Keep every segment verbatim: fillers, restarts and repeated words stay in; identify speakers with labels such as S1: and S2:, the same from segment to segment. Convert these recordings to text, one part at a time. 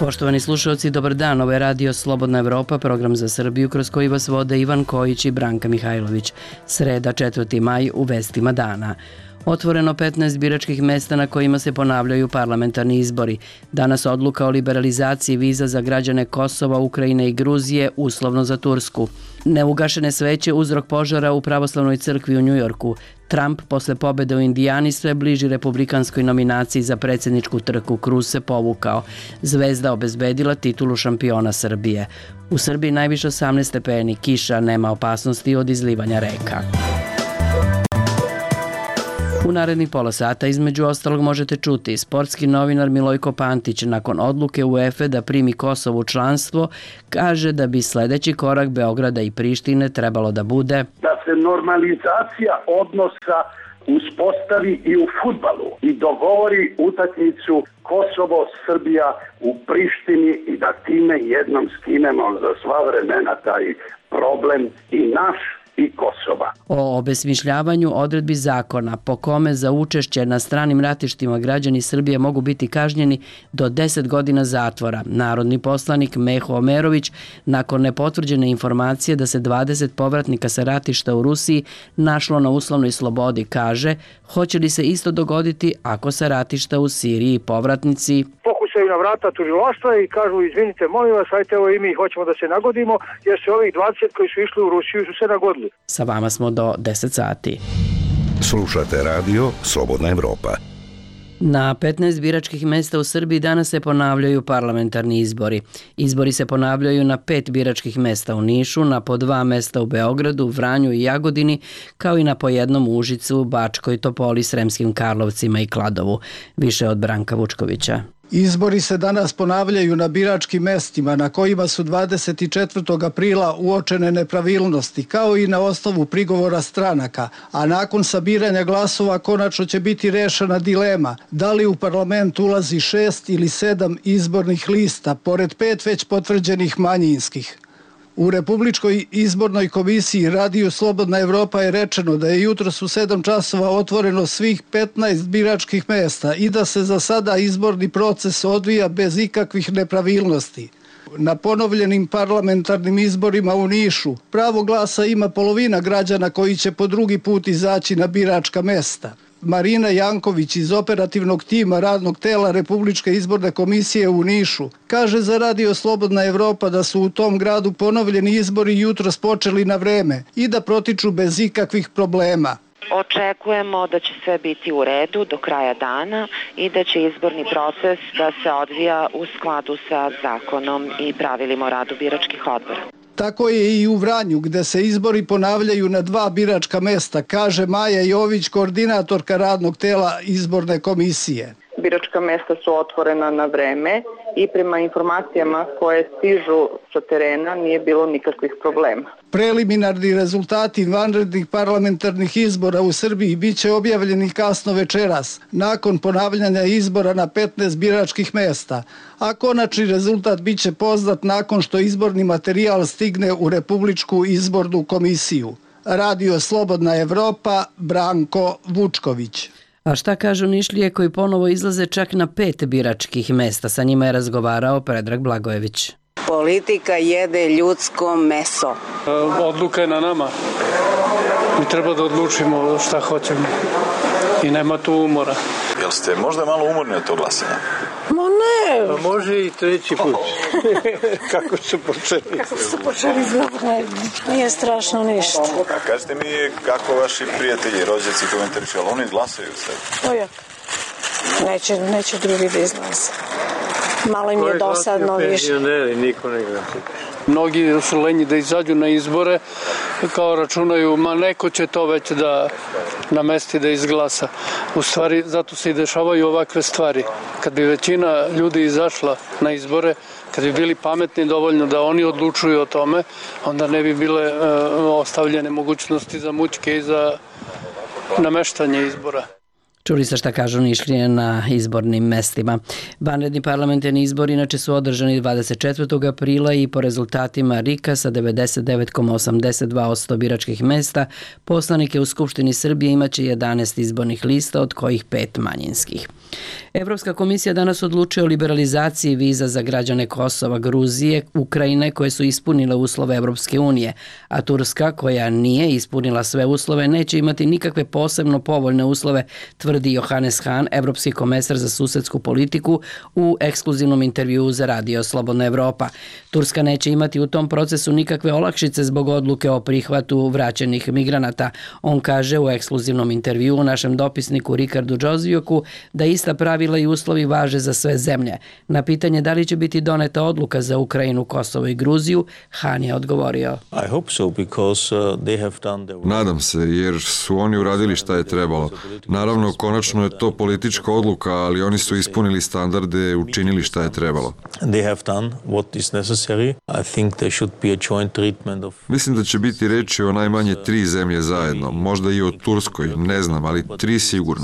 S1: Poštovani slušalci, dobar dan. Ovo je radio Slobodna Evropa, program za Srbiju kroz koji vas vode Ivan Kojić i Branka Mihajlović. Sreda, četvrti maj, u vestima dana. Otvoreno petnaest biračkih mesta na kojima se ponavljaju parlamentarni izbori. Danas odluka o liberalizaciji viza za građane Kosova, Ukrajine i Gruzije, uslovno za Tursku. Neugašene sveće uzrok požara u pravoslavnoj crkvi u Njujorku. Trump posle pobede u Indijani sve bliži republikanskoj nominaciji za predsjedničku trku Kruz se povukao. Zvezda obezbedila titulu šampiona Srbije. U Srbiji najviše osamnaest stepeni, kiša, nema opasnosti od izlivanja reka. U narednih pola sata između ostalog možete čuti sportski novinar Milojko Pantić nakon odluke UEFA da primi Kosovo u članstvo kaže da bi sledeći korak Beograda i Prištine trebalo da bude
S2: da se normalizacija odnosa uspostavi i u fudbalu i dogovori utakmicu Kosovo-Srbija u Prištini i da time jednom skinemo za sva vremena taj problem i naš i Kosova.
S1: O obesmišljavanju odredbi zakona po kome za učešće na stranim ratištima građani Srbije mogu biti kažnjeni do deset godina zatvora. Narodni poslanik Meho Omerović nakon nepotvrđene informacije da se dvadeset povratnika sa ratišta u Rusiji našlo na uslovnoj slobodi kaže hoće li se isto dogoditi ako sa ratišta u Siriji povratnici
S3: pokušaju na vrata tužilaštva i kažu izvinite molim vas, ajte evo i mi hoćemo da se nagodimo jer se ovih dvadeset koji su išli u Rusiju su se nagodili.
S1: Sa vama smo do deset sati.
S4: Slušate radio Slobodna Evropa.
S1: Na petnaest biračkih mesta u Srbiji danas se ponavljaju parlamentarni izbori. Izbori se ponavljaju na pet biračkih mesta u Nišu, na po dva mesta u Beogradu, Vranju i Jagodini, kao i na po jednom u Užicu, Bačkoj Topoli, Sremskim Karlovcima i Kladovu. Više od Branka Vučkovića.
S5: Izbori se danas ponavljaju na biračkim mestima na kojima su dvadeset četvrtog aprila uočene nepravilnosti, kao i na osnovu prigovora stranaka, a nakon sabiranja glasova konačno će biti rešena dilema da li u parlament ulazi šest ili sedam izbornih lista, pored pet već potvrđenih manjinskih. U Republičkoj izbornoj komisiji Radio Slobodna Evropa je rečeno da je jutros u sedam časova otvoreno svih petnaest biračkih mesta i da se za sada izborni proces odvija bez ikakvih nepravilnosti. Na ponovljenim parlamentarnim izborima u Nišu pravo glasa ima polovina građana koji će po drugi put izaći na biračka mesta. Marina Janković iz operativnog tima radnog tela Republičke izborne komisije u Nišu kaže za Radio Slobodna Evropa da su u tom gradu ponovljeni izbori jutros počeli na vreme i da protiču bez ikakvih problema.
S6: Očekujemo da će sve biti u redu do kraja dana i da će izborni proces da se odvija u skladu sa zakonom i pravilima o radu biračkih odbora.
S5: Tako je i u Vranju, gde se izbori ponavljaju na dva biračka mesta, kaže Maja Jović, koordinatorka radnog tela izborne komisije.
S7: Biračka mesta su otvorena na vreme i prema informacijama koje stižu sa terena nije bilo nikakvih problema.
S5: Preliminarni rezultati vanrednih parlamentarnih izbora u Srbiji biće objavljeni kasno večeras, nakon ponavljanja izbora na petnaest biračkih mesta, a konačni rezultat biće poznat nakon što izborni materijal stigne u Republičku izbornu komisiju. Radio Slobodna Evropa, Branko Vučković.
S1: A šta kažu Nišlije koji ponovo izlaze čak na pet biračkih mesta? Sa njima je razgovarao Predrag Blagojević.
S8: Politika jede ljudsko meso.
S9: Odluka je na nama. Mi treba da odlučimo šta hoćemo. I nema tu umora.
S10: Jel ste možda malo umorni od tog glasanja?
S8: Ma ne.
S9: Pa može i treći put. Kako su počeli?
S8: Kako su počeli zlobre. Nije strašno ništa.
S10: A kažete mi kako vaši prijatelji, rođaci komentarišu, ali oni glasaju sve?
S8: O ja. Neće, neće drugi da izlaze. Malo im je dosadno više.
S9: Ne, niko ne glasa. Mnogi su lenji da izađu na izbore, kao računaju, ma neko će to već da namesti da izglasa. U stvari, zato se i dešavaju ovakve stvari. Kad bi većina ljudi izašla na izbore, kad bi bili pametni dovoljno da oni odlučuju o tome, onda ne bi bile e, ostavljene mogućnosti za mućke i za nameštanje izbora.
S1: Čuli ste šta kažu Nišlije na izbornim mestima. Vanredni parlamentarni izbori inače su održani dvadeset četvrtog aprila i po rezultatima R I K-a sa devedeset devet zarez osamdeset dva posto biračkih mesta poslanike u Skupštini Srbije imaće jedanaest izbornih lista, od kojih pet manjinskih. Evropska komisija danas odlučuje o liberalizaciji viza za građane Kosova, Gruzije, Ukrajine koje su ispunile uslove Evropske unije, a Turska, koja nije ispunila sve uslove, neće imati nikakve posebno povoljne uslove, tvrdi Johannes Hahn, evropski komesar za susedsku politiku u ekskluzivnom intervjuu za Radio Slobodna Evropa. Turska neće imati u tom procesu nikakve olakšice zbog odluke o prihvatu vraćenih migranata. On kaže u ekskluzivnom intervjuu našem dopisniku Rikardu Džozvijoku da ista pravila i uslovi važe za sve zemlje. Na pitanje da li će biti doneta odluka za Ukrajinu, Kosovo i Gruziju, Hahn je odgovorio.
S11: Nadam se, jer su oni uradili šta je trebalo. Naravno, konačno je to politička odluka, ali oni su ispunili standarde, učinili šta je trebalo. Mislim da će biti reči o najmanje tri zemlje zajedno, možda i o Turskoj, ne znam, ali tri sigurno.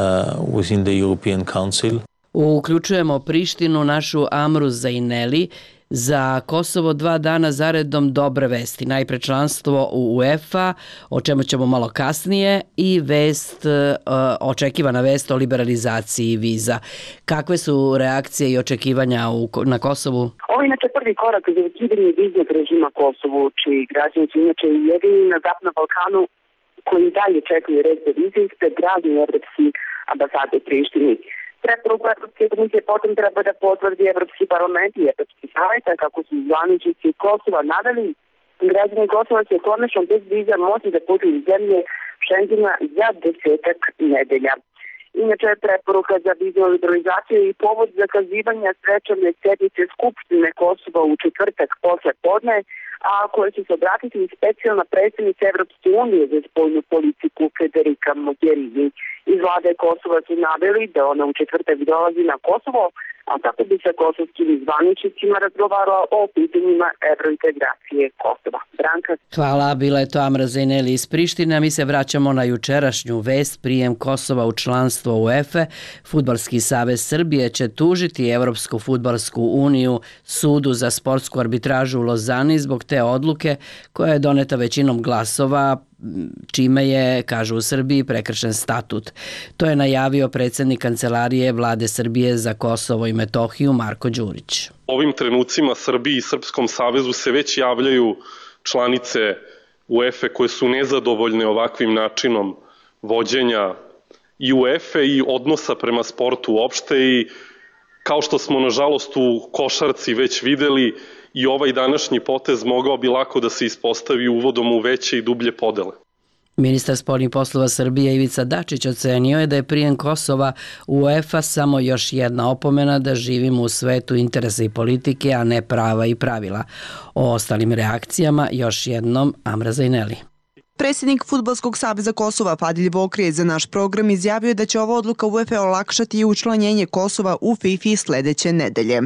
S1: Uključujemo Prištinu, našu Amru Zaineli. Za Kosovo dva dana zaredom dobre vesti. Najpre članstvo u UEFA, o čemu ćemo malo kasnije, i vest, očekivana vest o liberalizaciji viza. Kakve su reakcije i očekivanja na Kosovu?
S12: Ovo je inače prvi korak za ukidanje viznog režima Kosovu, čiji građani su inače jedini na Zapadnom Balkanu koji dalje čekaju red za vize ispred raznih evropskih ambasade u Prištini. Preporuku Evropske komisije potom treba da potvrdi Evropski parlament i Evropski savjet, kako su zvaničnici Kosova naveli, građani Kosova će konačno bez viza moći da putuju iz zemlje Schengena za desetak nedelja. Inače, preporuka za viznu liberalizaciju i povod zakazivanja svečane sednice Skupštine Kosova u četvrtak posle podne, a koje će se obratiti i specijalna predstavnica Evropske unije za spoljnu politiku Federica Mogherini. Iz vlade Kosova su naveli da ona u četvrtak dolazi na Kosovo, a tako bi sa kosovskim zvaničnicima razgovarala o pitanjima evrointegracije Kosova. Branka.
S1: Hvala, bila je to Amra Zaineli iz Prištine. Mi se vraćamo na jučerašnju vest, prijem Kosova u članstvo UEFA. Fudbalski savez Srbije će tužiti Evropsku fudbalsku uniju sudu za sportsku arbitražu u Lozani zbog te odluke koja je doneta većinom glasova, čime je, kažu u Srbiji, prekršen statut. To je najavio predsjednik Kancelarije Vlade Srbije za Kosovo i Metohiju Marko Đurić.
S13: Ovim trenucima Srbiji i Srpskom savezu se već javljaju članice UEFA koje su nezadovoljne ovakvim načinom vođenja i UEFA i odnosa prema sportu uopšte, i kao što smo nažalost u košarci već videli, i ovaj današnji potez mogao bi lako da se ispostavi uvodom u veće i dublje podele.
S1: Ministar spoljnih poslova Srbije Ivica Dačić ocenio je da je prijem Kosova u UEFA samo još jedna opomena da živimo u svetu interesa i politike, a ne prava i pravila. O ostalim reakcijama još jednom Amra Zaineli.
S14: Predsjednik Fudbalskog saveza Kosova Fadil Vokrije za naš program izjavio da će ova odluka UEFA olakšati i učlanjenje Kosova u FIFA sljedeće nedelje.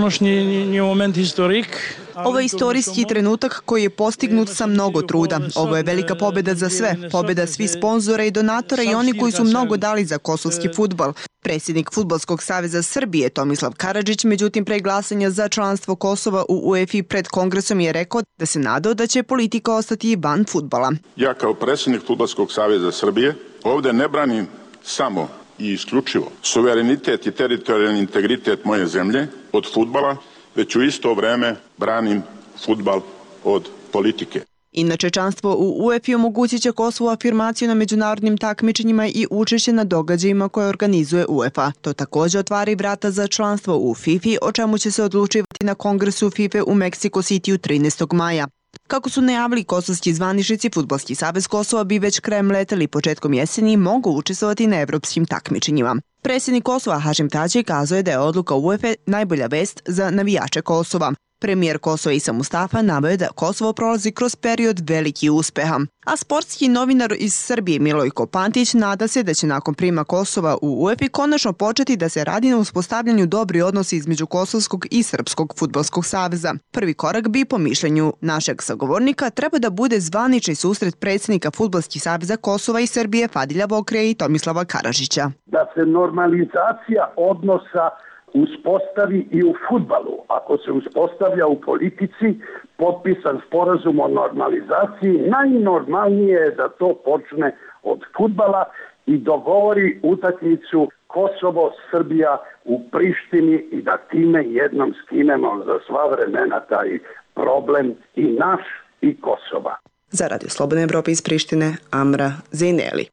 S14: Ovo je istorijski trenutak koji je postignut sa mnogo truda. Ovo je velika pobjeda za sve, pobjeda svih sponzora i donatora i oni koji su mnogo dali za kosovski fudbal. Predsjednik Fudbalskog saveza Srbije Tomislav Karadžić, međutim, pre glasanja za članstvo Kosova u UEFA pred kongresom je rekao da se nadao da će politika ostati van fudbala.
S15: Ja kao predsjednik Fudbalskog saveza Srbije ovdje ne branim samo i isključivo suverenitet i teritorijalni integritet moje zemlje od fudbala, već u isto vreme branim fudbal od politike.
S14: Inače, članstvo u UEFA omogućit će Kosovu afirmaciju na međunarodnim takmičenjima i učešće na događajima koje organizuje UEFA. To također otvara i vrata za članstvo u FIFA, o čemu će se odlučivati na kongresu FIFA u Mexico Cityu trinaestog maja. Kako su najavili kosovski zvaničnici, Fudbalski savez Kosova bi već krajem leta ili početkom jeseni mogu učestvovati na evropskim takmičenjima. Predsjednik Kosova Hašim Tači kazao je da je odluka UEFA najbolja vest za navijače Kosova. Premijer Kosova Isa Mustafa naveo je da Kosovo prolazi kroz period velikih uspeha, a sportski novinar iz Srbije Milojko Pantić nada se da će nakon prijema Kosova u U E F I konačno početi da se radi na uspostavljanju dobri odnosi između Kosovskog i Srpskog fudbalskog saveza. Prvi korak bi, po mišljenju našeg sagovornika, treba da bude zvanični susret predsjednika Fudbalskih saveza Kosova i Srbije Fadilja Vokrije i Tomislava Karažića.
S2: Da se normalizacija odnosa uspostavi i u fudbalu. Ako se uspostavlja u politici, potpisan sporazum o normalizaciji, najnormalnije je da to počne od fudbala i dogovori utakmicu Kosovo-Srbija u Prištini i da time jednom skinemo za sva vremena taj problem i naš i Kosova.
S14: Za Radio Slobodne Evrope iz Prištine, Amra Zejneli.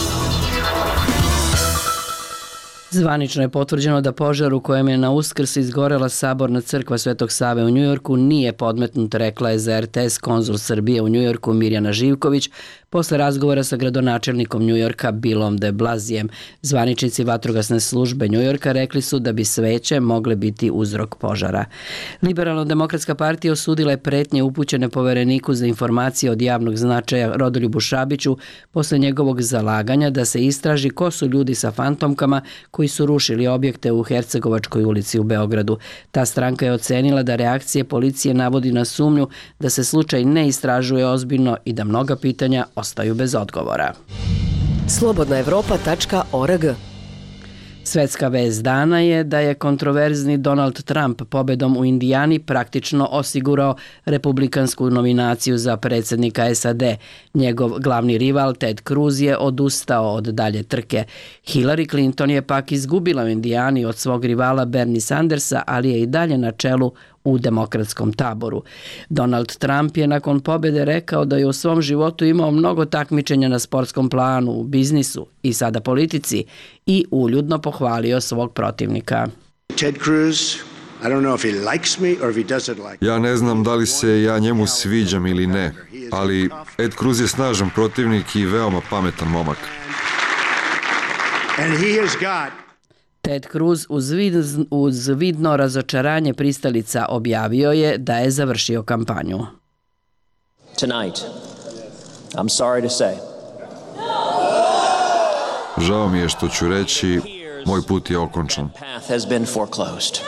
S1: Zvanično je potvrđeno da požar u kojem je na Uskrs izgorela saborna crkva Svetog Save u Njujorku nije podmetnut, rekla je za R T S konzul Srbije u Njujorku Mirjana Živković posle razgovora sa gradonačelnikom Njujorka Billom de Blazijem. Zvaničnici vatrogasne službe Njujorka rekli su da bi sveće mogle biti uzrok požara. Liberalno-demokratska partija osudila je pretnje upućene povereniku za informacije od javnog značaja Rodoljubu Šabiću posle njegovog zalaganja da se istraži ko su ljudi sa fantomkama koji su rušili objekte u Hercegovačkoj ulici u Beogradu. Ta stranka je ocenila da reakcije policije navodi na sumnju da se slučaj ne istražuje ozbiljno i da mnoga pitanja ostaju bez odgovora.
S16: slobodna evropa tačka org.
S1: Svetska vest dana je da je kontroverzni Donald Trump pobedom u Indijani praktično osigurao republikansku nominaciju za predsjednika S A D. Njegov glavni rival Ted Cruz je odustao od dalje trke. Hillary Clinton je pak izgubila u Indijani od svog rivala Bernie Sandersa, ali je i dalje na čelu u demokratskom taboru. Donald Trump je nakon pobjede rekao da je u svom životu imao mnogo takmičenja na sportskom planu, u biznisu i sada politici i uljudno pohvalio svog protivnika.
S17: Ted Cruz, I don't know if he likes me or if he doesn't like me.
S11: Ja ne znam da li se ja njemu sviđam ili ne, ali Ed Cruz je snažan protivnik i veoma pametan momak.
S17: And he has got
S1: Ted Cruz uz, vid, uz vidno razočaranje pristalica objavio je da je završio kampanju.
S18: Tonight, I'm sorry to say.
S11: Žao mi je što ću reći, moj put je okončan.
S18: Path has been foreclosed.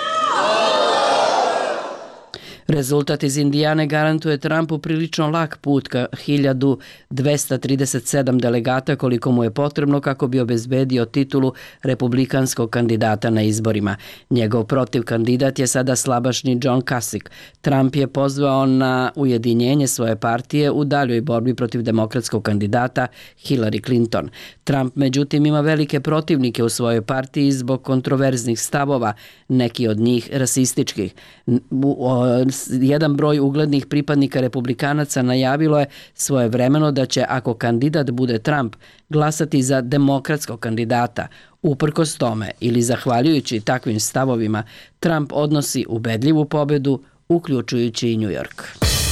S1: Rezultat iz Indijane garantuje Trumpu prilično lak put ka hiljadu dvesta trideset sedam delegata koliko mu je potrebno kako bi obezbedio titulu republikanskog kandidata na izborima. Njegov protiv kandidat je sada slabašni John Kasich. Trump je pozvao na ujedinjenje svoje partije u daljoj borbi protiv demokratskog kandidata Hillary Clinton. Trump međutim ima velike protivnike u svojoj partiji zbog kontroverznih stavova, neki od njih rasističkih. Jedan broj uglednih pripadnika republikanaca najavilo je svojevremeno da će, ako kandidat bude Trump, glasati za demokratskog kandidata. Uprkos tome ili zahvaljujući takvim stavovima, Trump odnosi ubedljivu pobedu, uključujući i New York.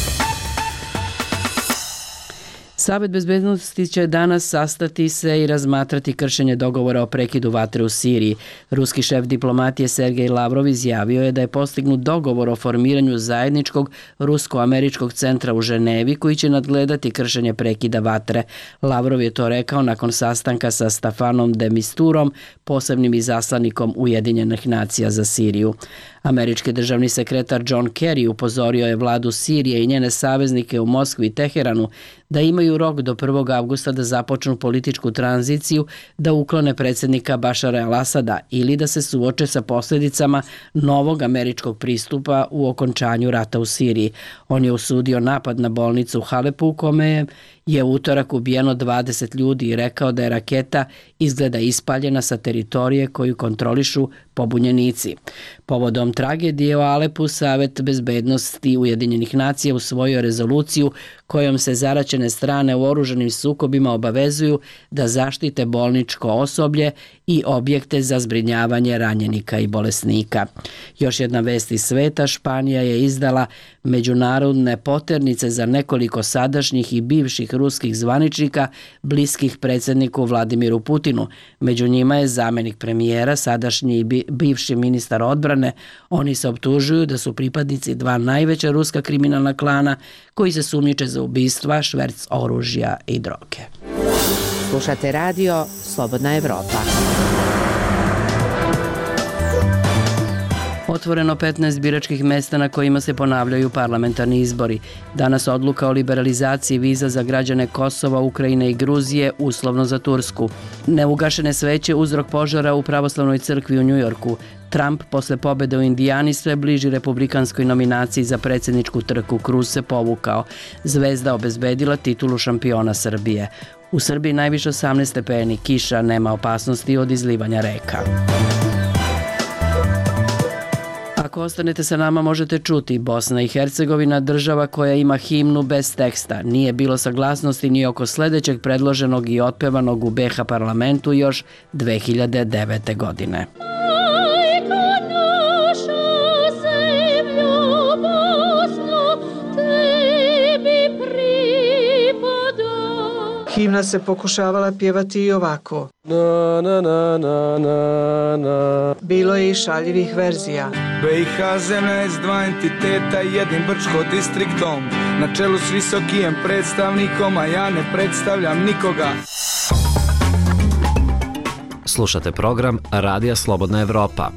S1: Savet bezbednosti će danas sastati se i razmatrati kršenje dogovora o prekidu vatre u Siriji. Ruski šef diplomatije Sergej Lavrov izjavio je da je postignut dogovor o formiranju zajedničkog rusko-američkog centra u Ženevi koji će nadgledati kršenje prekida vatre. Lavrov je to rekao nakon sastanka sa Stafanom de Misturom, posebnim izaslanikom Ujedinjenih nacija za Siriju. Američki državni sekretar John Kerry upozorio je vladu Sirije i njene saveznike u Moskvi i Teheranu da imaju rok do prvog avgusta da započnu političku tranziciju, da uklone predsjednika Bašara al-Asada ili da se suoče sa posljedicama novog američkog pristupa u okončanju rata u Siriji. On je osudio napad na bolnicu u Halepu u kome je je utorak ubijeno dvadeset ljudi i rekao da je raketa izgleda ispaljena sa teritorije koju kontrolišu pobunjenici. Povodom tragedije u Alepu, Savet bezbednosti Ujedinjenih nacija usvojio rezoluciju kojom se zaraćene strane u oružanim sukobima obavezuju da zaštite bolničko osoblje i objekte za zbrinjavanje ranjenika i bolesnika. Još jedna vest iz sveta, Španija je izdala međunarodne poternice za nekoliko sadašnjih i bivših ruskih zvaničnika bliskih predsjedniku Vladimiru Putinu. Među njima je zamjenik premijera, sadašnji bivši ministar odbrane. Oni se optužuju da su pripadnici dva najveća ruska kriminalna klana koji se sumnjiče za ubistva, šverc oružja i droge.
S19: Slušate radio Slobodna Evropa.
S1: Otvoreno petnaest biračkih mesta na kojima se ponavljaju parlamentarni izbori. Danas odluka o liberalizaciji viza za građane Kosova, Ukrajine i Gruzije, uslovno za Tursku. Neugašene sveće uzrok požara u pravoslavnoj crkvi u Njujorku. Trump posle pobede u Indijani sve bliži republikanskoj nominaciji za predsjedničku trku Kruz se povukao. Zvezda obezbedila titulu šampiona Srbije. U Srbiji najviše osamnaest stepeni, kiša, nema opasnosti od izlivanja reka. Ako ostanete sa nama možete čuti Bosna i Hercegovina, država koja ima himnu bez teksta. Nije bilo saglasnosti ni oko sledećeg predloženog i otpevanog u be ha parlamentu još dve hiljade devete. godine.
S20: Himna se pokušavala pjevati i ovako.
S21: Na, na, na, na, na, na.
S20: Bilo je i šaljivih verzija.
S21: be i ha zemlja je s dva entiteta, jednim Brčko distriktom, na čelu s visokijem predstavnikom, a ja ne predstavljam nikoga.
S22: Slušate program Radija Slobodna Evropa.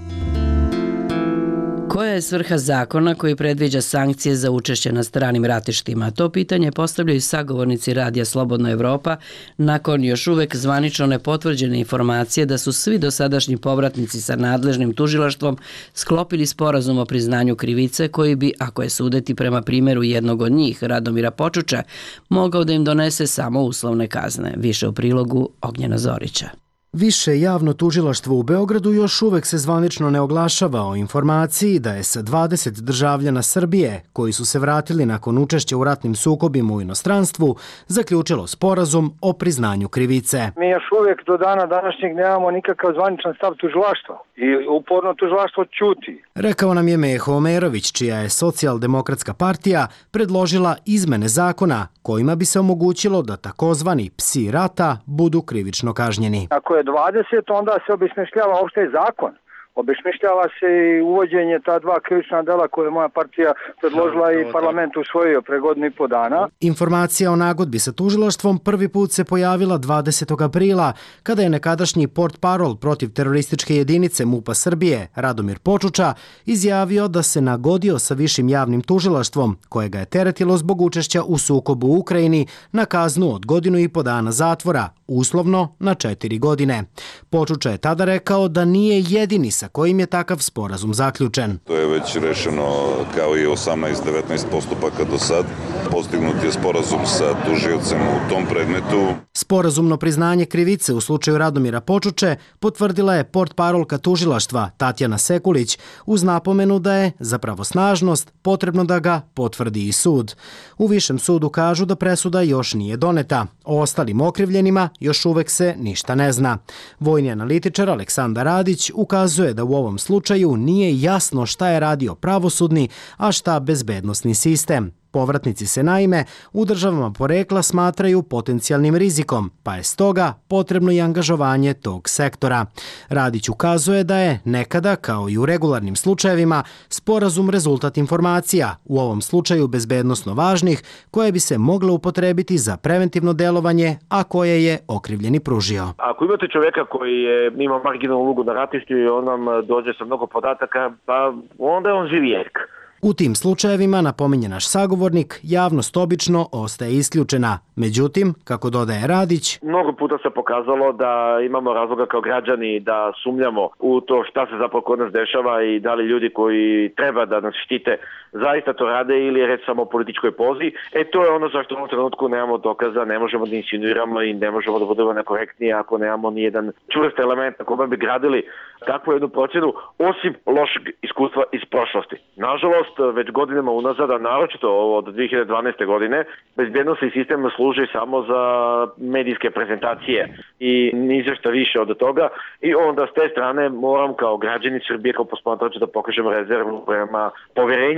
S1: Koja je svrha zakona koji predviđa sankcije za učešće na stranim ratištima? To pitanje postavljaju sagovornici Radija Slobodna Evropa nakon još uvek zvanično nepotvrđene informacije da su svi dosadašnji povratnici sa nadležnim tužilaštvom sklopili sporazum o priznanju krivice koji bi, ako je sudeti prema primjeru jednog od njih, Radomira Počuče, mogao da im donese samo uslovne kazne. Više u prilogu Ognjena Zorića.
S23: Više javno tužilaštvo u Beogradu još uvek se zvanično ne oglašava o informaciji da je sa dvadeset državljana Srbije, koji su se vratili nakon učešća u ratnim sukobima u inostranstvu, zaključilo sporazum o priznanju krivice.
S3: Mi još uvijek do dana današnjeg nemamo nikakav zvaničan stav tužilaštva i uporno tužilaštvo ćuti.
S23: Rekao nam je Meho Omerović, čija je Socijaldemokratska partija predložila izmene zakona kojima bi se omogućilo da takozvani psi rata budu krivično kažnjeni.
S3: Ako je dvadeset, onda se obesmišljava opšte zakon. Obesmišljava se i uvođenje ta dva krivična dela koje je moja partija predložila i parlament usvojio pre godinu i po dana.
S23: Informacija o nagodbi sa tužilaštvom prvi put se pojavila dvadesetog aprila, kada je nekadašnji portparol protiv terorističke jedinice MUP-a Srbije, Radomir Počuča, izjavio da se nagodio sa višim javnim tužilaštvom, koje ga je teretilo zbog učešća u sukobu u Ukrajini na kaznu od godinu i po dana zatvora, uslovno na četiri godine. Počuča je tada rekao da nije jedini sa kojim je takav sporazum zaključen.
S10: To je već rešeno kao i osamnaest devetnaest postupaka do sad. Postignut je sporazum sa tužiocem u tom predmetu.
S23: Sporazumno priznanje krivice u slučaju Radomira Počuče potvrdila je portparolka tužilaštva Tatjana Sekulić uz napomenu da je za pravosnažnost potrebno da ga potvrdi i sud. U Višem sudu kažu da presuda još nije doneta. O ostalim okrivljenima još uvek se ništa ne zna. Vojni analitičar Aleksandar Radić ukazuje da u ovom slučaju nije jasno šta je radio pravosudni, a šta bezbednosni sistem. Povratnici se naime u državama porekla smatraju potencijalnim rizikom, pa je stoga potrebno i angažovanje tog sektora. Radić ukazuje da je nekada, kao i u regularnim slučajevima, sporazum rezultat informacija, u ovom slučaju bezbednosno važnih, koje bi se mogle upotrebiti za preventivno delovanje, a koje je okrivljeni pružio.
S24: Ako imate čoveka koji je, ima marginalnu ulogu na ratištu i on nam dođe sa mnogo podataka, pa onda je on živi jezik.
S23: U tim slučajevima, napominje naš sagovornik, javnost obično ostaje isključena. Međutim, kako dodaje Radić,
S24: mnogo puta se pokazalo da imamo razloga kao građani da sumnjamo u to šta se zapravo kod nas dešava i da li ljudi koji treba da nas štite zaista to rade ili je reč samo o političkoj pozi. E to je ono zašto u ovom trenutku nemamo dokaza, ne možemo da insinuiramo i ne možemo da budemo nekorektniji ako nemamo ni jedan čvrst element na kome bi gradili takvu jednu procenu, osim lošeg iskustva iz prošlosti. Nažalost, već godinama unazad, a naročito od dve hiljade dvanaeste. godine, bezbednosni sistem služi samo za medijske prezentacije i ni za šta više od toga. I onda s te strane moram kao građani Srbije, kao posmatrač da pokažem rezervu prema poverenju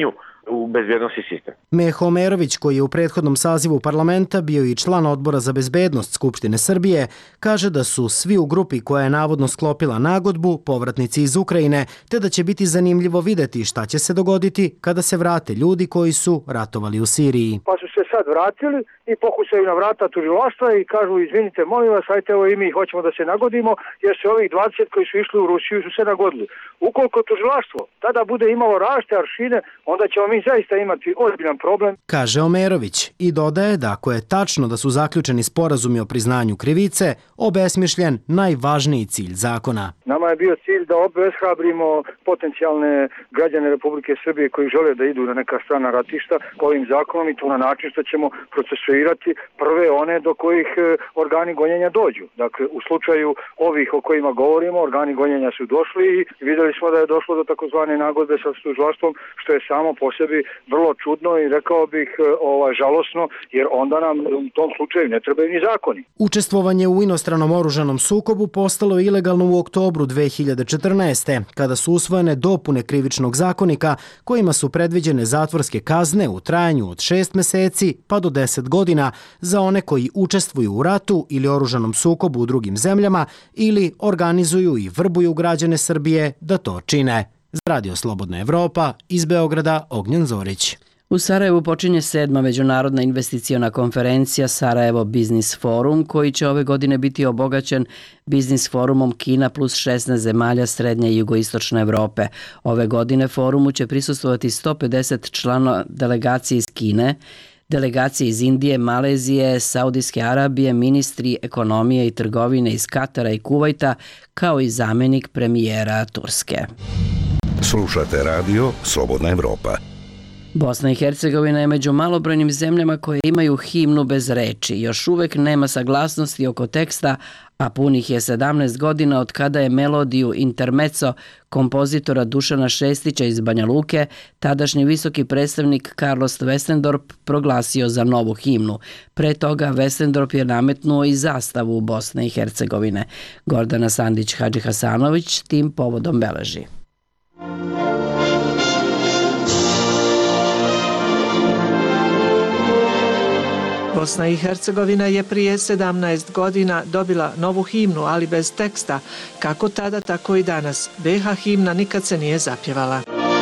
S24: u bezbjednosti sistema.
S23: Meho Omerović, koji je u prethodnom sazivu parlamenta bio i član odbora za bezbednost Skupštine Srbije, kaže da su svi u grupi koja je navodno sklopila nagodbu povratnici iz Ukrajine, te da će biti zanimljivo videti šta će se dogoditi kada se vrate ljudi koji su ratovali u Siriji.
S3: Pa su se sad vratili i pokušaju na vrata tužilaštva i kažu izvinite, molim vas, ajte evo i mi hoćemo da se nagodimo jer se ovih dvadeset koji su išli u Rusiju su se nagodili. Ukoliko tužilaštvo tada bude imalo različite aršine, onda ćemo mi zaista imati ozbiljan problem.
S23: Kaže Omerović i dodaje da ako je tačno da su zaključeni sporazumi o priznanju krivice, obesmišljen najvažniji cilj zakona.
S3: Nama je bio cilj da obeshrabrimo potencijalne građane Republike Srbije koji žele da idu na neka strana ratišta ovim zakonom i to na način što ćemo procesuirati prve one do kojih organi gonjenja dođu. Dakle, u slučaju ovih o kojima govorimo, organi gonjenja su došli i vidjeli smo da je došlo do takozvane nagodbe sa tužilaštvom, što je samo po sebi vrlo čudno i rekao bih ovaj, žalosno, jer onda nam u tom slučaju ne trebaju ni zakoni.
S23: Učestvovanje u inostranom oružanom sukobu postalo je ilegalno u oktobru dve hiljade četrnaeste. kada su usvojene dopune krivičnog zakonika kojima su predviđene zatvorske kazne u trajanju od šest meseci pa do deset godina za one koji učestvuju u ratu ili oružanom sukobu u drugim zemljama ili organizuju i vrbuju građane Srbije da to čine. Za Radio Slobodna Evropa, iz Beograda, Ognjen Zorić.
S1: U Sarajevu počinje sedma međunarodna investiciona konferencija Sarajevo Biznis Forum, koji će ove godine biti obogaćen Biznis forumom Kina plus šesnaest zemalja srednje i jugoistočne Evrope. Ove godine forumu će prisustvovati sto pedeset članova delegacije iz Kine, delegacije iz Indije, Malezije, Saudijske Arabije, ministri ekonomije i trgovine iz Katara i Kuvajta, kao i zamjenik premijera Turske.
S4: Slušate radio Slobodna Evropa.
S1: Bosna i Hercegovina je među malobrojnim zemljama koje imaju himnu bez reči. Još uvek nema saglasnosti oko teksta, a punih je sedamnaest godina od kada je melodiju Intermezzo kompozitora Dušana Šestića iz Banja Luke tadašnji visoki predstavnik Carlos Westendorp proglasio za novu himnu. Pre toga Westendorp je nametnuo i zastavu Bosne i Hercegovine. Gordana Sandić-Hadži Hasanović tim povodom beleži.
S20: Bosna i Hercegovina je prije sedamnaest godina dobila novu himnu, ali bez teksta. Kako tada, tako i danas. be ha himna nikad se nije zapjevala.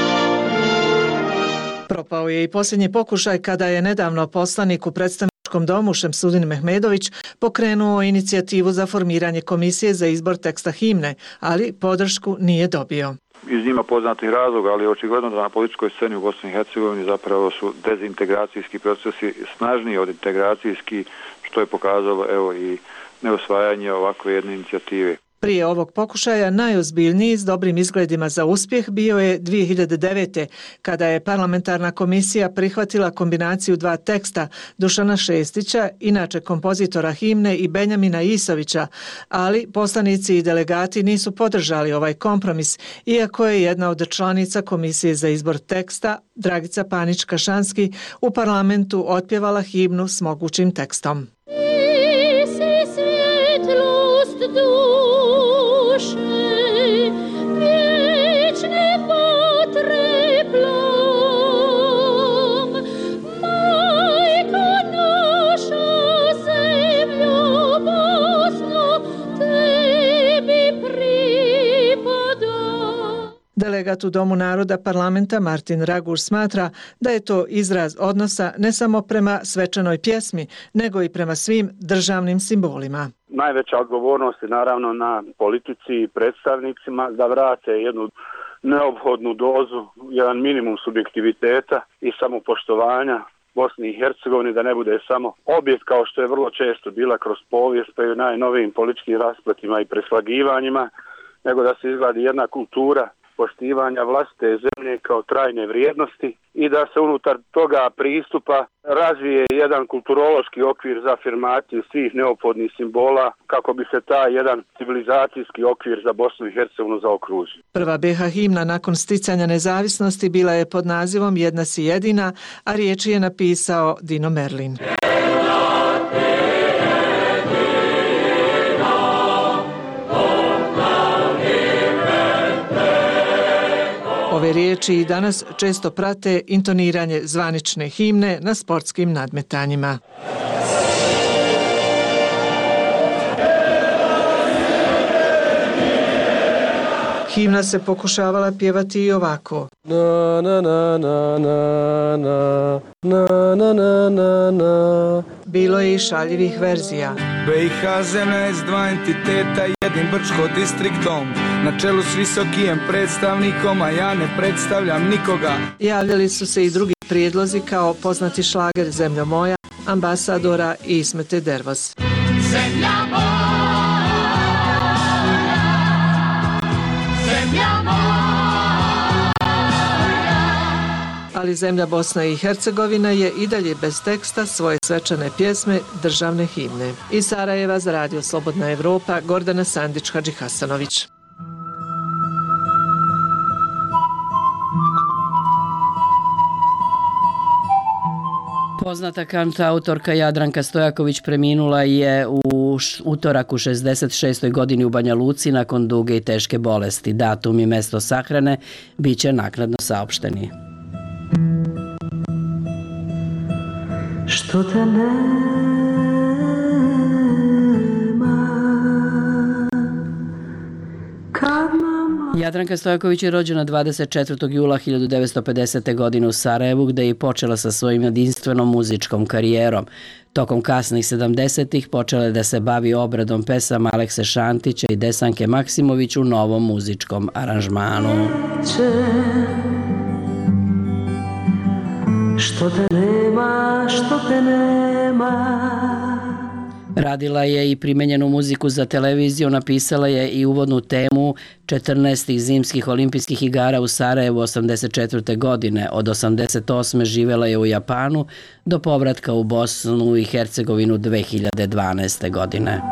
S20: Propao je i posljednji pokušaj kada je nedavno poslanik u predstavničkom domu Šemsudin Mehmedović pokrenuo inicijativu za formiranje komisije za izbor teksta himne, ali podršku nije dobio.
S5: Iz njima poznatih razloga, ali očigledno da na političkoj sceni u Bosni i Hercegovini zapravo su dezintegracijski procesi snažniji od integracijski, što je pokazalo evo i neosvajanje ovakve jedne inicijative.
S20: Prije ovog pokušaja najozbiljniji s dobrim izgledima za uspjeh bio je dvije hiljade devete. kada je parlamentarna komisija prihvatila kombinaciju dva teksta Dušana Šestića, inače kompozitora himne, i Benjamina Isovića, ali poslanici i delegati nisu podržali ovaj kompromis, iako je jedna od članica komisije za izbor teksta, Dragica Panić-Kašanski, u parlamentu otpjevala himnu s mogućim tekstom. Delegat u Domu naroda parlamenta Martin Raguš smatra da je to izraz odnosa ne samo prema svečanoj pjesmi, nego i prema svim državnim simbolima.
S6: Najveća odgovornost je naravno na politici i predstavnicima da vrate jednu neophodnu dozu, jedan minimum subjektiviteta i samopoštovanja Bosni i Hercegovini, da ne bude samo objekt kao što je vrlo često bila kroz povijest pa i u najnovijim političkim raspletima i preslagivanjima, nego da se izgradi jedna kultura poštivanja vlastite zemlje kao trajne vrijednosti i da se unutar toga pristupa razvije jedan kulturološki okvir za afirmaciju svih neophodnih simbola kako bi se taj jedan civilizacijski okvir za Bosnu i Hercegovinu zaokružio.
S20: Prva be ha himna nakon sticanja nezavisnosti bila je pod nazivom Jedna si jedina, a riječi je napisao Dino Merlin. Ove riječi riječi i danas često prate intoniranje zvanične himne na sportskim nadmetanjima. Himna se pokušavala pjevati i ovako.
S7: Na na na na na na na na na na na.
S20: Bilo je i šaljivih verzija.
S21: B i H zemlja je s dva entiteta, jednim Brčko distriktom, na čelu s visokijem predstavnikom, a ja ne predstavljam nikoga.
S20: Javljali su se i drugi prijedlozi kao poznati šlager Zemljo moja, Ambasadora i Ismete Dervos.
S8: Zemlja moja, zemlja moja.
S20: Ali zemlja Bosna i Hercegovina je i dalje bez teksta svoje svečane pjesme državne himne. Iz Sarajeva za Radio Slobodna Evropa, Gordana Sandić-Hadžihasanović.
S1: Poznata kantautorka Jadranka Stojaković preminula je u utorak u šezdeset šestoj godini u Banja Luci nakon duge i teške bolesti. Datum i mesto sahrane bit će naknadno saopšteni.
S8: Što te nema, kad mama...
S1: Jadranka Stojaković je rođena dvadeset četvrtog jula hiljadu devetsto pedesete. godine u Sarajevu, gde je počela sa svojim jedinstvenom muzičkom karijerom. Tokom kasnih sedamdesetih počela je da se bavi obradom pesama Alekse Šantića i Desanke Maksimović u novom muzičkom aranžmanu.
S8: Što te nema, što te nema.
S1: Radila je i primenjenu muziku za televiziju, napisala je i uvodnu temu četrnaestih zimskih olimpijskih igara u Sarajevu osamdeset četvrte. godine. Od osamdeset osme živela je u Japanu do povratka u Bosnu i Hercegovinu dve hiljade dvanaeste. godine.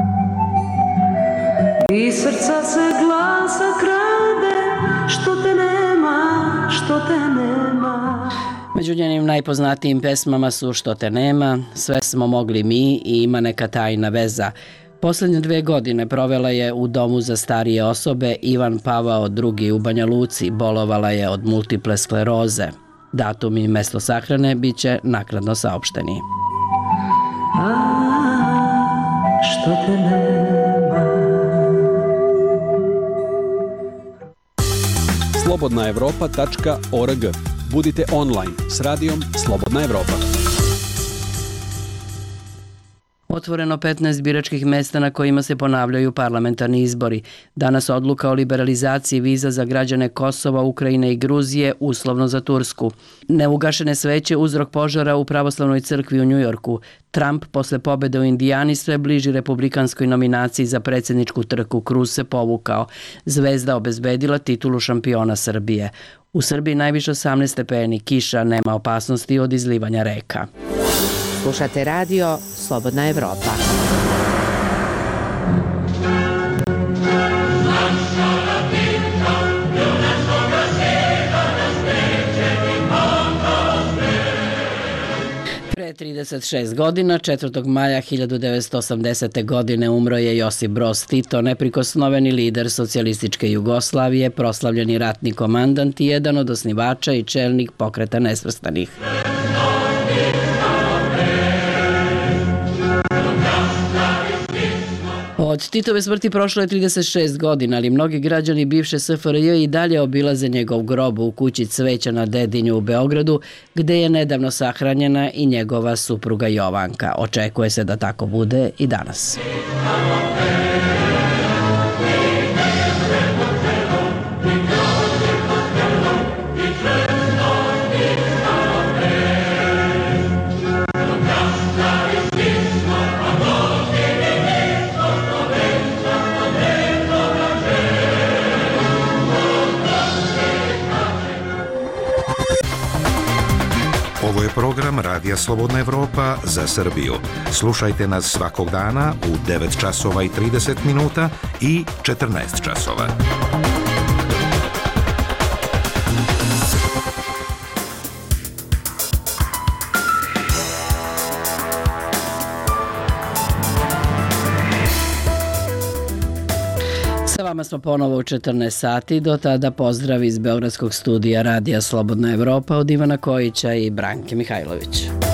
S8: I srca se glasa krade, što te nema, što te nema.
S1: Među njenim najpoznatijim pesmama su Što te nema, Sve smo mogli mi i Ima neka tajna veza. Poslednje dve godine provela je u domu za starije osobe Ivan Pavao drugi. u Banja Luci. Bolovala je od multiple skleroze. Datum i mesto sahrane bit će naknadno saopšteni.
S8: A, što te nema.
S9: slobodna evropa tačka org. Budite online s radijom Slobodna Evropa.
S1: Otvoreno petnaest biračkih mesta na kojima se ponavljaju parlamentarni izbori. Danas odluka o liberalizaciji viza za građane Kosova, Ukrajine i Gruzije, uslovno za Tursku. Neugašene sveće uzrok požara u pravoslavnoj crkvi u Njujorku. Trump posle pobede u Indijani sve bliži republikanskoj nominaciji za predsjedničku trku. Kruz se povukao. Zvezda obezbedila titulu šampiona Srbije. U Srbiji najviše osamnaest stepeni, kiša, nema opasnosti od izlivanja reka.
S19: Slušate radio Slobodna Evropa.
S1: Pre trideset šest godina, četvrtog maja hiljadu devetsto osamdesete. godine umro je Josip Broz Tito, neprikosnoveni lider socijalističke Jugoslavije, proslavljeni ratni komandant i jedan od osnivača i čelnik Pokreta nesvrstanih. Od Titove smrti prošlo je trideset šest godina, ali mnogi građani bivše S F R J i dalje obilaze njegov grob u kući Cveća na Dedinju u Beogradu, gde je nedavno sahranjena i njegova supruga Jovanka. Očekuje se da tako bude i danas.
S4: Ovo je program Radija Slobodna Evropa za Srbiju. Slušajte nas svakog dana u devet časova i trideset minuta i četrnaest časova.
S1: Sa vama vama smo ponovo u četrnaest sati. Do tada pozdrav iz Beogradskog studija Radija Slobodna Evropa od Ivana Kojića i Branke Mihajlović.